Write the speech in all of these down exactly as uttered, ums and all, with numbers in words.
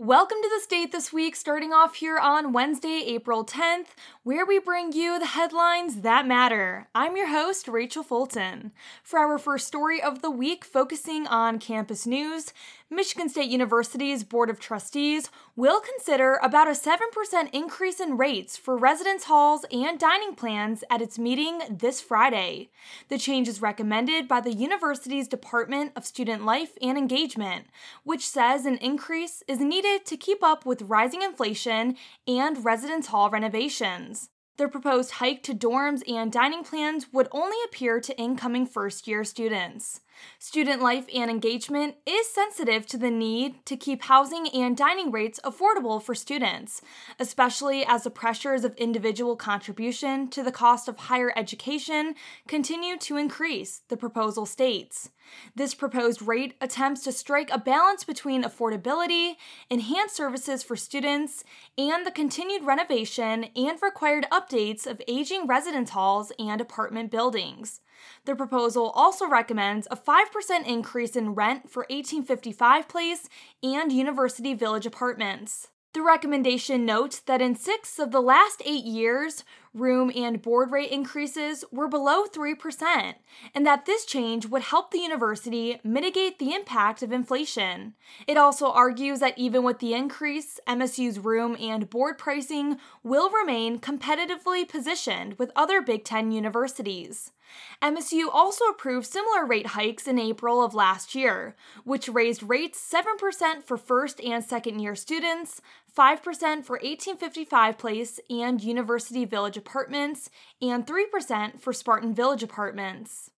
Welcome to The State this week, starting off here on Wednesday, April tenth, where we bring you the headlines that matter. I'm your host, Rachel Fulton. For our first story of the week, focusing on campus news, Michigan State University's Board of Trustees will consider about a seven percent increase in rates for residence halls and dining plans at its meeting this Friday. The change is recommended by the university's Department of Student Life and Engagement, which says an increase is needed to keep up with rising inflation and residence hall renovations. The proposed hike to dorms and dining plans would only appear to incoming first-year students. Student Life and Engagement is sensitive to the need to keep housing and dining rates affordable for students, especially as the pressures of individual contribution to the cost of higher education continue to increase, the proposal states. This proposed rate attempts to strike a balance between affordability, enhanced services for students, and the continued renovation and required updates of aging residence halls and apartment buildings. The proposal also recommends a five percent increase in rent for eighteen fifty-five Place and University Village apartments. The recommendation notes that in six of the last eight years, room and board rate increases were below three percent, and that this change would help the university mitigate the impact of inflation. It also argues that even with the increase, M S U's room and board pricing will remain competitively positioned with other Big Ten universities. M S U also approved similar rate hikes in April of last year, which raised rates seven percent for first and second year students, five percent for eighteen fifty-five Place and University Village apartments, and three percent for Spartan Village apartments.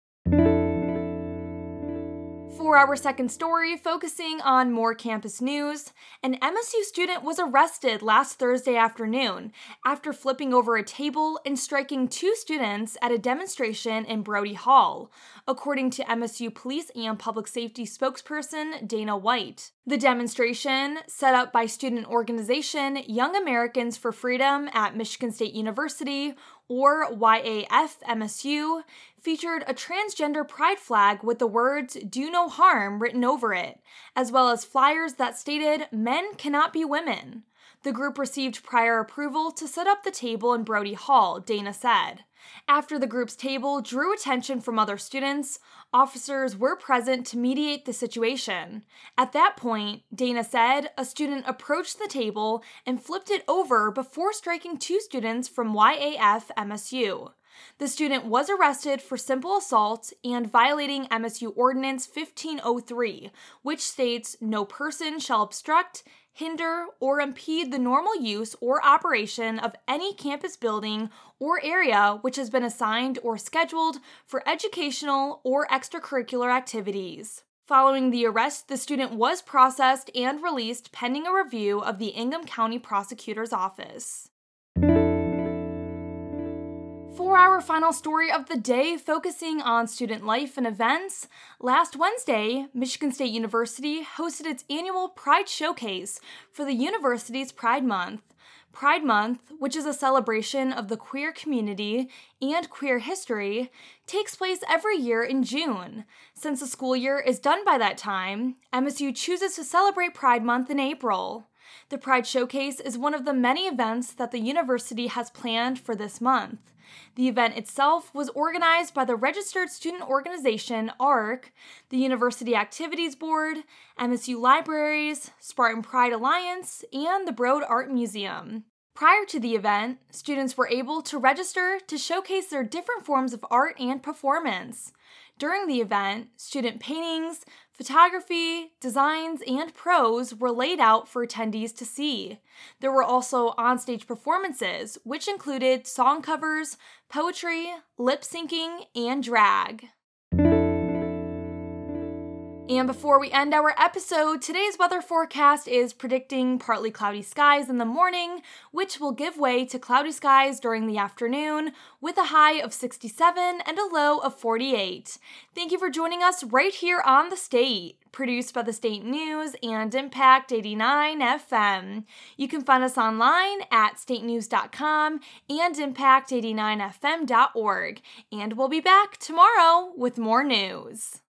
For our second story, focusing on more campus news, an M S U student was arrested last Thursday afternoon after flipping over a table and striking two students at a demonstration in Brody Hall, according to M S U Police and Public Safety spokesperson Dana White. The demonstration, set up by student organization Young Americans for Freedom at Michigan State University, or Y A F M S U, featured a transgender pride flag with the words "Do No Harm" written over it, as well as flyers that stated "Men cannot be women." The group received prior approval to set up the table in Brody Hall, Dana said. After the group's table drew attention from other students, officers were present to mediate the situation. At that point, Dana said, a student approached the table and flipped it over before striking two students from Y A F M S U. The student was arrested for simple assault and violating M S U Ordinance fifteen oh three, which states no person shall obstruct, hinder, or impede the normal use or operation of any campus building or area which has been assigned or scheduled for educational or extracurricular activities. Following the arrest, the student was processed and released pending a review of the Ingham County Prosecutor's Office. For our final story of the day, focusing on student life and events, last Wednesday, Michigan State University hosted its annual Pride Showcase for the university's Pride Month. Pride Month, which is a celebration of the queer community and queer history, takes place every year in June. Since the school year is done by that time, M S U chooses to celebrate Pride Month in April. The Pride Showcase is one of the many events that the university has planned for this month. The event itself was organized by the Registered Student Organization, A R C, the University Activities Board, M S U Libraries, Spartan Pride Alliance, and the Broad Art Museum. Prior to the event, students were able to register to showcase their different forms of art and performance. During the event, student paintings, photography, designs, and prose were laid out for attendees to see. There were also onstage performances, which included song covers, poetry, lip syncing, and drag. And before we end our episode, today's weather forecast is predicting partly cloudy skies in the morning, which will give way to cloudy skies during the afternoon, with a high of sixty-seven and a low of forty-eight. Thank you for joining us right here on The State, produced by The State News and Impact eighty-nine F M. You can find us online at state news dot com and impact eighty-nine f m dot org. And we'll be back tomorrow with more news.